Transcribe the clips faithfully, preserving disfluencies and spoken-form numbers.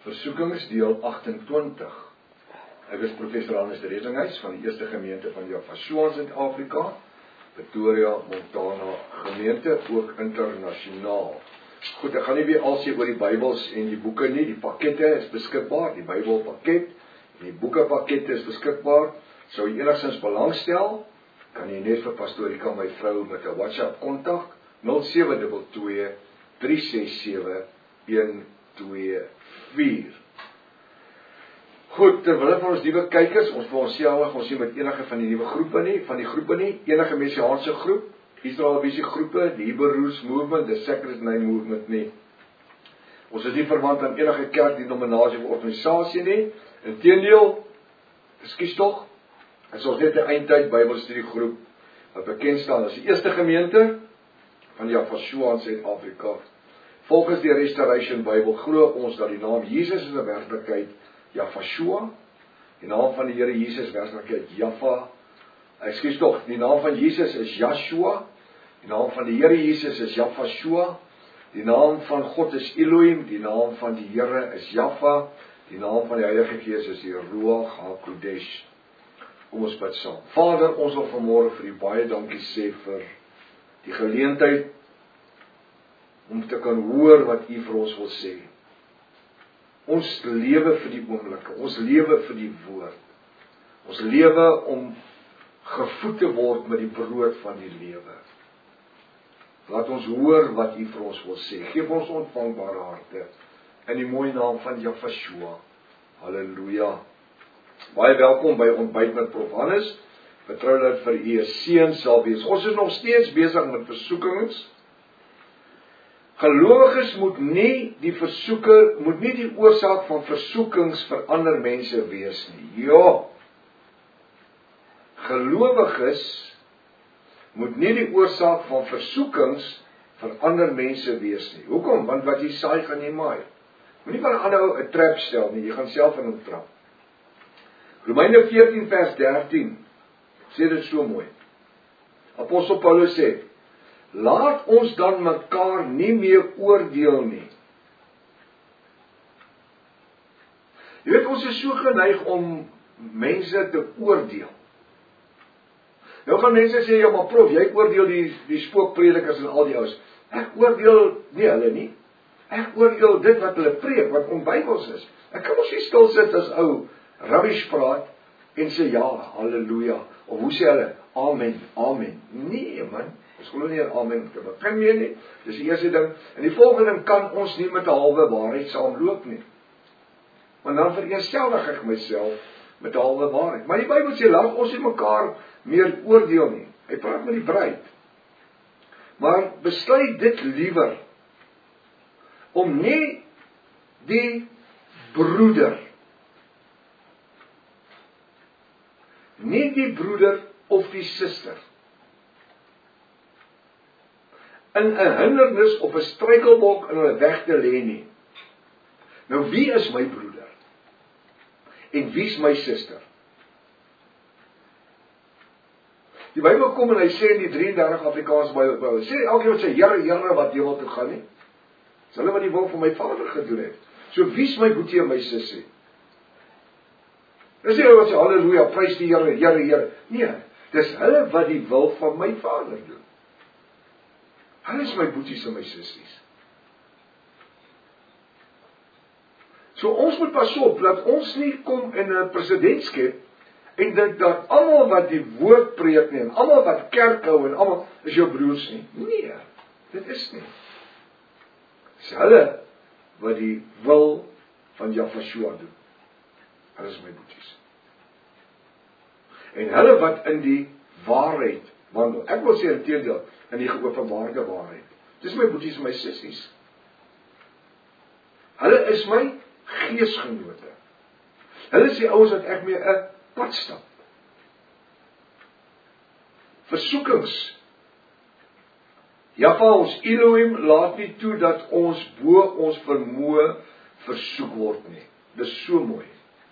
Versoekings deel agtentwintig. Ek is professor Hannes Redinghuis van die eerste gemeente van Jafashua in Suid-Afrika, Pretoria, Montana gemeente, ook internasionaal. Goed, ek gaan nie weer al sê oor die Bybels en die boeke nie, die pakkette is beskikbaar, die Bybelpakket en die boekepakkette is beskikbaar. Sou jy enigstens belangstel, kan jy net vir Pastorika, my vrou, met 'n WhatsApp kontak nul sewe twee twee, drie ses sewe, een twee vier. Goed, terwyl van ons nuwe kykers, ons vir onsself, ons sien met enige van die nuwe groepe nie, van die groepe nie, enige messiaanse groep, Israel Visie groepe, die Hebrew Roots Movement, the Sacred Name Movement nie. Ons is nie verwant aan enige kerk, denominasie of organisasie nie. Inteendeel, ekskuus tog, is ons net 'n eindtyd Bybelstudiegroep wat bekend staan as die eerste gemeente van Jafashua in Suid-Afrika. Volgens die Restoration Bybel glo ons dat die naam Jesus is 'n werklikheid Jafashua, die naam van die Here Jesus werklikheid Jaffa. Ekskuus tog, die naam van Jesus is Yahshua, die naam van die Here Jesus is Jafashua, die naam van God is Elohim, die naam van die Here is Jaffa, die naam van die Heilige Gees is die Ruach HaKodesh. Kom ons bid saam. Vader, ons wil vanmôre vir U baie dankie sê vir die geleentheid om te kan hoor wat U vir ons wil sê. Ons lewe vir die oomblikke, ons lewe vir die woord. Ons lewe om gevoed te word met die brood van die lewe. Laat ons hoor wat U vir ons wil sê. Geef ons ontvangbare harte in die mooi naam van Jafashua. Halleluja. Baie welkom by Ontbyt met Prof Hannes. Vertrou dat vir U 'n seën sal wees. Ons is nog steeds besig met versoekings. Gelowiges moet nie die versoeker, moet nie die oorsaak van versoekings vir ander mense wees nie. Ja. Gelowiges moet nie die oorsaak van versoekings vir ander mense wees nie. Hoekom? Want wat jy saai, gaan jy maai. Moenie van 'n ander ou 'n trap stel nie, jy gaan self in hom trap. Romeine veertien vers dertien sê dit so mooi. Apostel Paulus sê: laat ons dan mekaar nie meer oordeel nie. Jy weet, ons is so geneig om mense te oordeel. Nou gaan mense sê, ja maar prof, jy oordeel die, die spookpredikers en al die ouens. Ek oordeel nie hulle nie. Ek oordeel dit wat hulle preek, wat onbybels is. Ek kan ons nie stil sit as ou rubbish praat en sê ja, halleluja. Of hoe sê hulle? Amen, amen. Nee man, ons glo nie in amen te begin mee nie. Dis die eerste ding. En die volgende ding, kan ons nie met 'n halwe waarheid saamloop nie. Want dan vereenselwig ek myself met 'n halwe waarheid. Maar die Bybel sê, laat ons nie mekaar meer oordeel nie. Hy praat met die bruid. Maar besluit dit liewer om nie die broeder, nie die broeder of die suster in 'n hindernis of 'n struikelblok in hulle weg te lê nie. Nou wie is my broeder? En wie is my suster? Die Bybel kom en hy sê in die drie en dertig Afrikaanse Bybel, sê elkeen wat sê Here, Here wat hemel toe gaan nie. Dis hulle wat die wil van my Vader gedoen het. So wie is my boetie en my sussie? Dis nie hulle wat sê halleluja, prys die Here, Here, Here. Nee, dis hulle wat die wil van my Vader doen. Hulle is my boeties en my sissies. So ons moet pas op, dat ons nie kom in 'n presidentskap en dink dat almal wat die woord preek nie, en almal wat kerk hou en almal is jou broers nie. Nee, dit is nie. Dis hulle wat die wil van Jafashua doen. Hulle is my boeties. En hulle wat in die waarheid wandel. Ek wil sê inteendeel, in die geopenbaarde waarheid. Dis my boeties en my sissies. Hulle is my geesgenote. Hulle is die ouens wat ek mee 'n pad stap. Versoekings. Jaffa, ons Elohim, laat nie toe dat ons bo ons vermoë versoek word nie. Dis so mooi.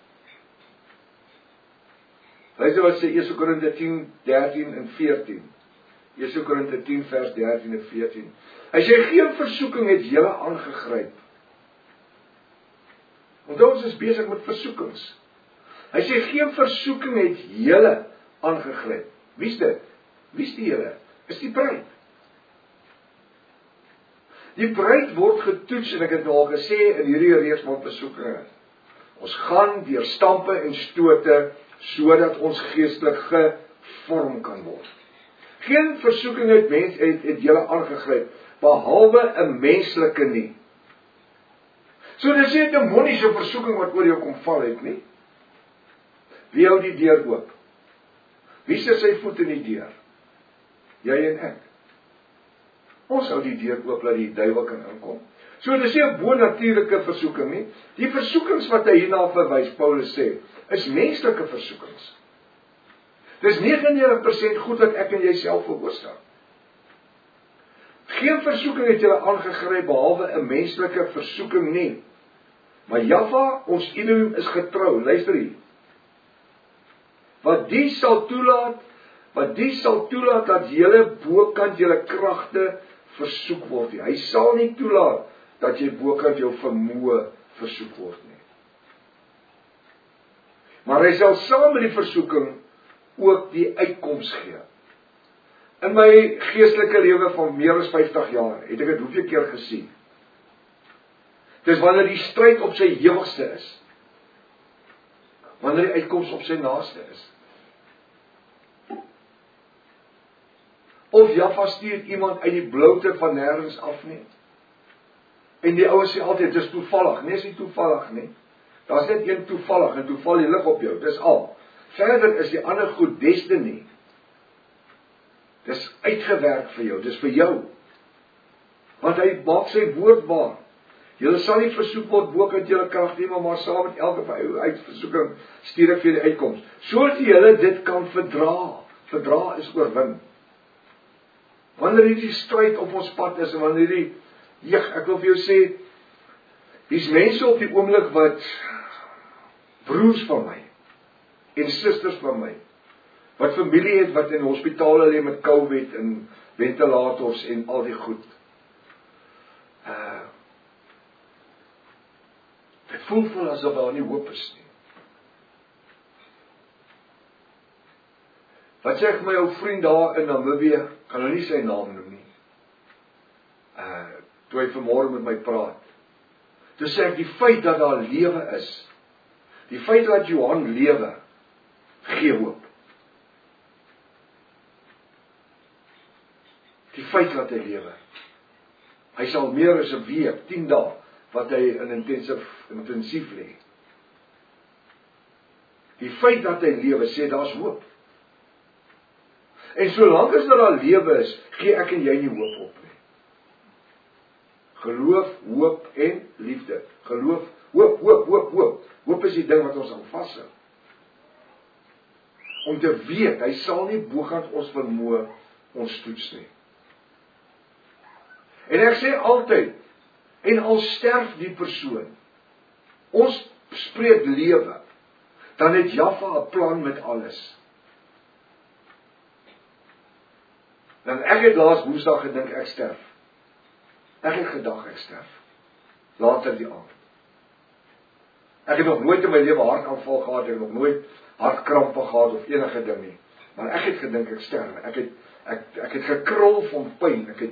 Luister wat sê Eerste Korinte tien, dertien en veertien. Eerste Korinte tien vers dertien en veertien. Hy sê geen versoeking het julle aangegryp Onthou ons is besig met versoekings. Hy sê geen versoeking het julle aangegryp. Wie's dit? Wie's die julle? Is die bruid. Die bruid word getoets, en ek het nou al gesê in hierdie reeks van versoekinge. Ons gaan deur stampe en stote sodat ons geestelik gevorm kan word. Geen versoeking het mens het, het julle aangegryp, behalwe 'n menslike nie. So dis nie 'n demoniese versoeking wat oor jou kom val het nie. Wie hou die deur oop? Wie sit sy voet in die deur? Jy en ek. Ons hou die deur oop dat die duiwel kan inkom. So dis nie 'n bonatuurlike versoeking nie. Die versoekings wat hy hierna verwys, Paulus sê, is menslike versoekings. Dis negentig en negentig persent goed wat ek en jy self veroorsaak. Geen versoeking het julle aangegryp behalwe 'n menslike versoeking nie. Maar Jahwe, ons Elohim, is getrou. Luister hier. Wat die sal toelaat, wat die sal toelaat dat julle bokant julle kragte versoek word nie. Hy sal nie toelaat dat jy bokant jou vermoë versoek word nie. Maar hy sal saam met die versoeking ook die uitkoms gee. In my geestelike lewe van meer as vyftig jaar, het ek dit hoeveel keer gesien. Dis wanneer die stryd op sy hewigste is. Wanneer die uitkoms op sy naaste is. Of Jahwe stuur iemand uit die bloute van nêrens af nie. En die ouens sê altyd, dis toevallig. Nee, is nie toevallig nie. Daar's net een toevallig en toeval die lig op jou. Dis al. Verder is die ander goed destiny. Dis uitgewerk vir jou, dis vir jou. Want hy maak sy woord waar. Julle sal nie versoek word bokant julle krag nie, maar, maar saam met elke van u uitversoeking stuur ek vir die uitkoms. Sodat julle dit kan verdra. Verdra is oorwin. Wanneer hierdie stryd op ons pad is, en wanneer hierdie, jeg, ek wil vir jou sê, hier's mense op die oomblik wat broers van my, en susters van my, wat familie het, wat in hospitale lê met COVID, en ventilators, en al die goed. Uh, dit voel voel asof daar nie hoop is nie. Wat sê ek my ou vriend daar in Namibië, kan nou nie sy naam noem nie, uh, toe hy vanmôre met my praat, toe sê ek, die feit dat daar lewe is, die feit dat Johan lewe, gee hoop. Die feit dat hy lewe. Hy sal meer as 'n week, tien dae, wat hy in intensief, intensief lê. Die feit dat hy lewe, sê daar's hoop. En solank as daar lewe is, gee ek en jy nie hoop op nie. Geloof, hoop en liefde. Geloof, hoop, hoop, hoop, hoop. Hoop is die ding wat ons aan vashou. Om te weet, hy sal nie bokant ons vermoë ons toets nie. En ek sê altyd, en al sterf die persoon, ons spreek lewe, dan het Jahwe 'n plan met alles. Dan ek het laas Woensdag gedink ek sterf. Ek het gedag ek sterf. Later die aand. Ek het nog nooit in my lewe hartaanval gehad, ek het nog nooit hartkrampe gehad of enige ding nie. Maar ek het gedink ek sterf. Ek het ek ek het gekrul van pyn. Ek het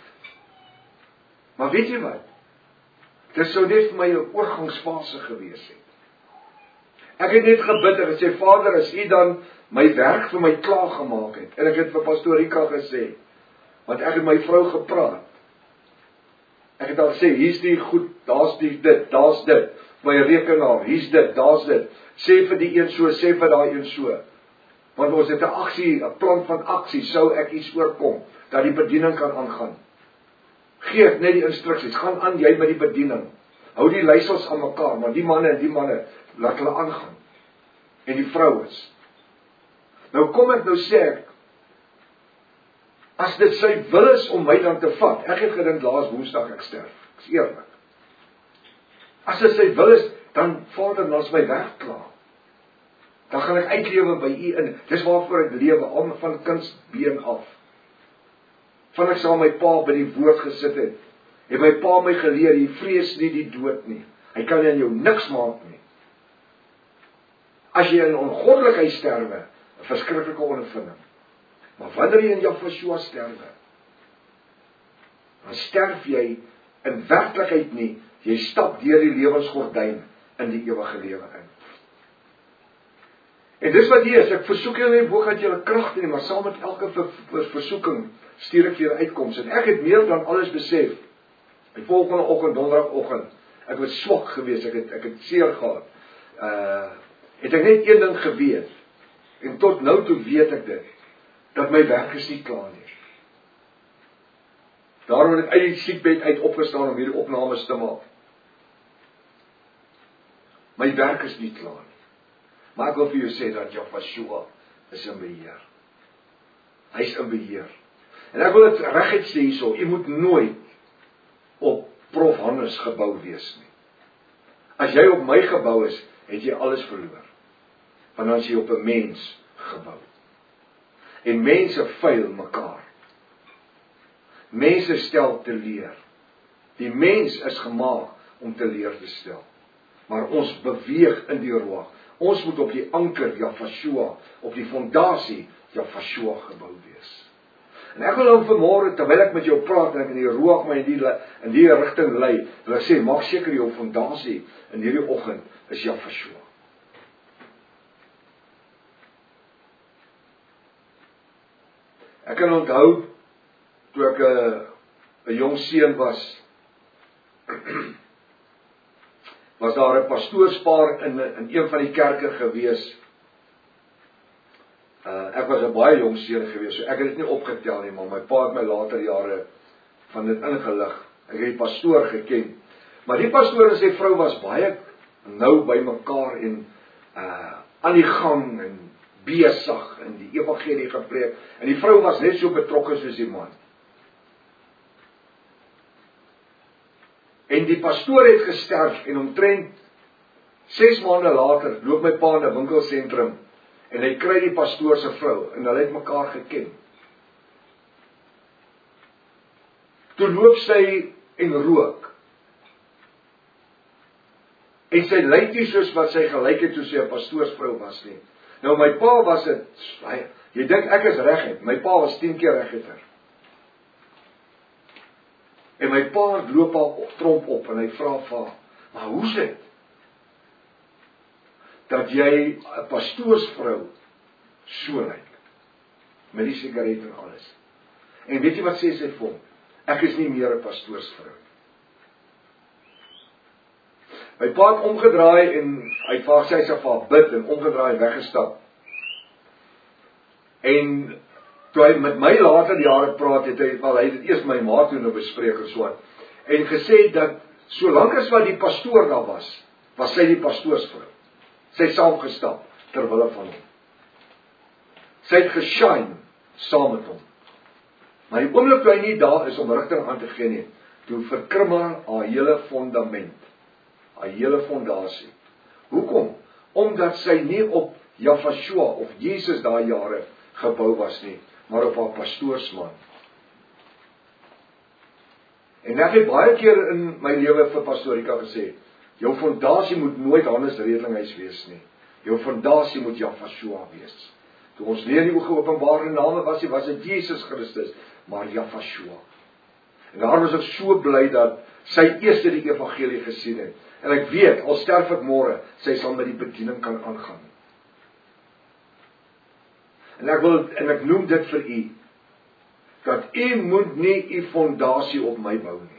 Maar weet jy wat? Dit sou net vir my 'n oorgangsfase gewees het. Ek het net gebid en gesê, Vader, as U dan my werk vir my klaar gemaak het, en ek het vir Pastoor Rika gesê, want ek het my vrou gepraat. Ek het al gesê, hier's die goed, daar's die dit, daar's dit, my rekenaar, hier's dit, daar's dit. Sê vir die een so, sê vir daai een so. Want ons het 'n aksie, 'n plan van aksie, sou ek iets oorkom, dat die bediening kan aangaan. Geef net die instruksies, gaan aan jy met die bediening. Hou die leiersels aan mekaar, maar die manne en die manne, laat hulle aangaan. En die vrouens. Nou kom ek nou sê ek, as dit sy wil is om my dan te vat, ek het gedink laas Woensdag ek sterf, ek is eerlik. As dit sy wil is, dan Vader, dan is my werk klaar. Dan gaan ek uitlewe by U in, dis waarvoor ek lewe, al van kindsbeen af. Van ek saam my pa by die woord gesit het, het my pa my geleer, jy vrees nie die dood nie. Hy kan in jou niks maak nie. As jy in ongoddelikheid sterwe, 'n verskriklike ondervinding. Maar wanneer jy in Jahweh sterwe, dan sterf jy in werklikheid nie, jy stap deur die lewensgordyn in die ewige lewe in. En dis wat hier is, ek versoek julle nie boog dat julle krag nie, maar saam met elke ver, ver, versoeking stuur ek vir julle uitkoms. En ek het meer dan alles besef, die volgende oggend, donderdagoggend, ek was swak geweest, ek het, ek het seer gehad, uh, het ek net een ding geweet, en tot nou toe weet ek dit, dat my werk is nie klaar nie. Daarom het ek uit die siekbed uit opgestaan om hierdie opnames te maak. My werk is nie klaar nie. Maar ek wil vir jou sê dat Jahweh is in beheer. Hy is in beheer. En ek wil dit reguit sê hierso, jy moet nooit op Prof Hannes gebou wees nie. As jy op my gebou is, het jy alles verloor. Want dan is jy op 'n mens gebou. En mense vuil mekaar. Mense stel te leer. Die mens is gemaak om te leer te stel. Maar ons beweeg in die Ruach. Ons moet op die anker Jahweh, op die fondasie Jahweh gebou wees. En ek wil nou vanmôre, terwyl ek met jou praat en ek in die Ruach my in die, in die rigting lei, wil ek sê, maak seker jou fondasie in hierdie oggend is Jahweh. Ek kan onthou, toe ek 'n 'n jong seun was, was daar 'n pastoorspaar in, in een van die kerke gewees. Uh, ek was 'n baie jong seun gewees, so ek het dit nie opgetel nie, maar my pa het my later jare van dit ingelig. Ek het die pastoor geken. Maar die pastoor en sy vrou was baie nou by mekaar en uh, aan die gang en besig in die evangelie gepreek. En die vrou was net so betrokke soos die man. En die pastoor het gesterf en omtrent ses maande later loop my pa in 'n winkelsentrum en hy kry die pastoor se vrou en hulle het mekaar geken. Toe loop sy en rook. En sy lyk nie soos wat sy gelyk het toe sy 'n pastoorsvrou was nie. Nou my pa was dit, jy dink ek is reguit, my pa was tien keer reguiter. En my pa loop al tromp op en hy vra vir haar, maar hoe's dit? Dat jy 'n pastoorsvrou so lyk, met die sigaret en alles. En weet jy wat sê sy vir hom? Ek is nie meer 'n pastoorsvrou. My pa het omgedraai en hy het vir sy se vir bid en omgedraai en weggestap. En toe hy met my later jare praat, het hy, wel, hy het dit eers my ma toe nou bespreek en so, en gesê dat, solank as wat die pastoor daar was, was sy die pastoorsvrou. Sy het saamgestap, terwille van hom. Sy het geshine, saam met hom. Maar die oomblik toe hy nie daar is om rigting aan te gee nie, toe verkrummel haar hele fondament, haar hele fondasie. Hoekom? Omdat sy nie op Jahweh of Jesus daai jare gebou was nie, maar op haar pastoorsman. En ek het baie keer in my lewe vir Pastorika gesê, jou fondasie moet nooit Hannes Redlinghuis wees nie. Jou fondasie moet Jahweh wees. Toe ons leer die geopenbare name was, die, was dit Jesus Christus, maar Jahweh. En daarom is ek so bly dat sy eerste die evangelie gesien het. En ek weet, al sterf ek môre, sy sal met die bediening kan aangaan. En ek wil, en ek noem dit vir u, dat u moet nie u fondasie op my bou nie.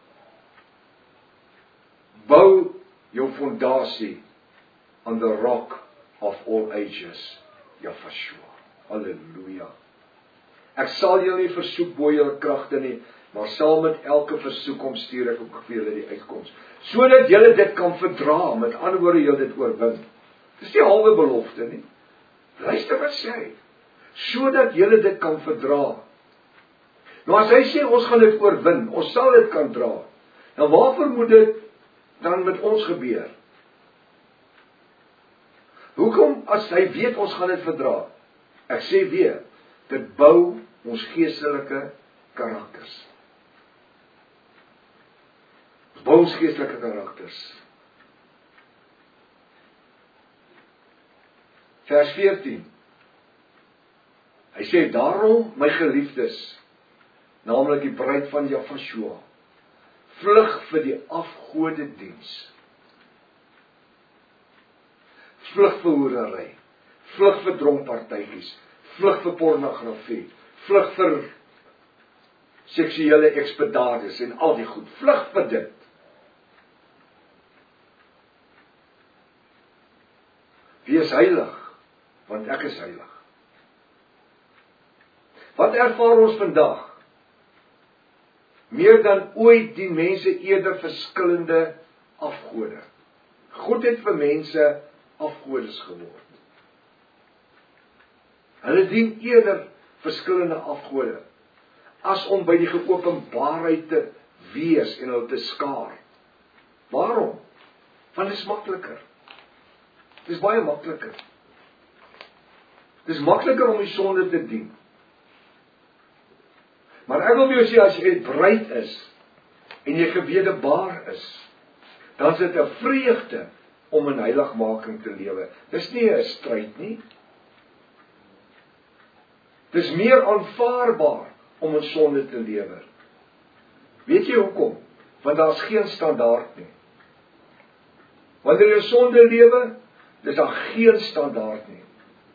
Bou jou fondasie on the rock of all ages, Jahweh. Halleluja. Ek sal julle nie versoek bo julle kragte nie, maar saam met elke versoekom stuur ek ook vir julle die uitkoms, sodat julle dit kan verdra, met ander woorde julle dit oorwin. Dis nie halwe belofte nie. Luister wat sê hy. Sodat julle dit kan verdra. Nou as hy sê ons gaan dit oorwin, ons sal dit kan dra, dan waarvoor moet dit dan met ons gebeur? Hoekom as hy weet ons gaan dit verdra? Ek sê weer, dit bou ons geestelike karakters. Ons bou ons geestelike karakters. Vers veertien. Hy sê, daarom my geliefdes, naamlik die bruid van Jafashua, vlug vir die afgode diens. Vlug vir hoerery, vlug vir dronkpartytjies, vlug vir pornografie, vlug vir seksuele ekspedades en al die goed, vlug vir dit. Wees heilig, want ek is heilig. Wat ervaar ons vandag? Meer dan ooit dien mense eerder verskillende afgode. God het vir mense afgodes geword. Hulle dien eerder verskillende afgode, as om by die geopenbaarheid te wees en hulle te skaar. Waarom? Want dit is makliker. Dit is baie makliker. Dit is makliker om die sonde te dien. Maar ek wil vir jou sê, as jy bruid is, en jy gewedebaar is, dan is dit 'n vreugde om in heiligmaking te lewe. Dis nie 'n stryd nie. Dis meer aanvaarbaar om in sonde te lewe. Weet jy hoekom? Want daar is geen standaard nie. Wanneer jy in sonde lewe, dis daar geen standaard nie.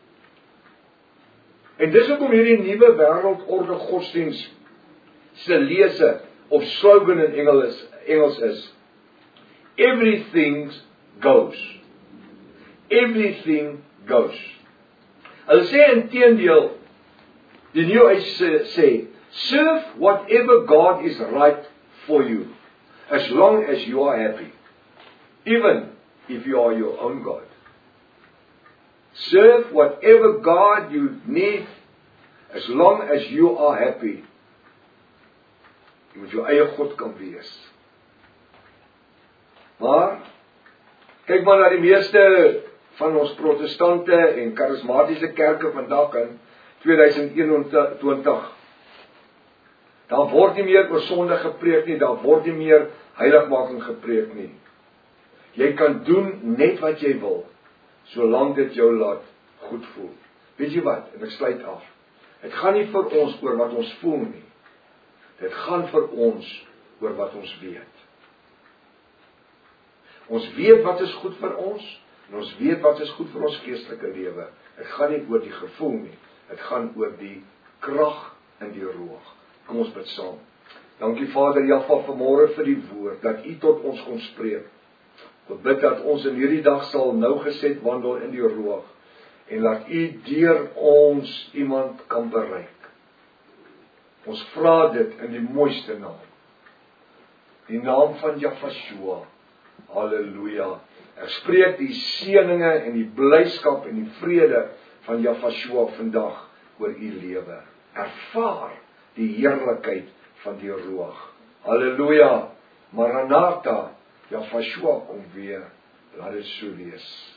En dis hoekom hierdie nuwe wêreldorde godsdiens se lese of slogan in Engels, Engels is, everything goes. Everything goes. Hulle sê inteendeel, die New Age sê, serve whatever God is right for you, as long as you are happy, even if you are your own God. Serve whatever God you need, as long as you are happy. Jy moet jou eie God kan wees. Maar, kyk maar na die meeste van ons protestante en charismatiese kerke vandag in tweeduisend eenentwintig. Daar word nie meer oor sonde gepreek nie, daar word nie meer heiligmaking gepreek nie. Jy kan doen net wat jy wil, solank dit jou laat goed voel. Weet jy wat? En ek sluit af. Het gaan nie vir ons oor wat ons voel nie. Dit gaan vir ons oor wat ons weet. Ons weet wat is goed vir ons, en ons weet wat is goed vir ons geestelike lewe. Dit gaan nie oor die gevoel nie. Dit gaan oor die krag in die roog. Kom ons bid saam. Dankie Vader Jaffa vanmôre vir die woord, dat U tot ons kon spreek. Ek bid dat ons in hierdie dag sal nougeset wandel in die roog, en dat U deur ons iemand kan bereik. Ons vra dit in die mooiste naam. Die naam van Jafashua. Halleluja. Ek spreek die seëninge en die blyskap en die vrede van Jafashua vandag oor U lewe. Ervaar die heerlikheid van die roog. Halleluja. Maranatha. Jafashua kom weer. Laat dit so wees.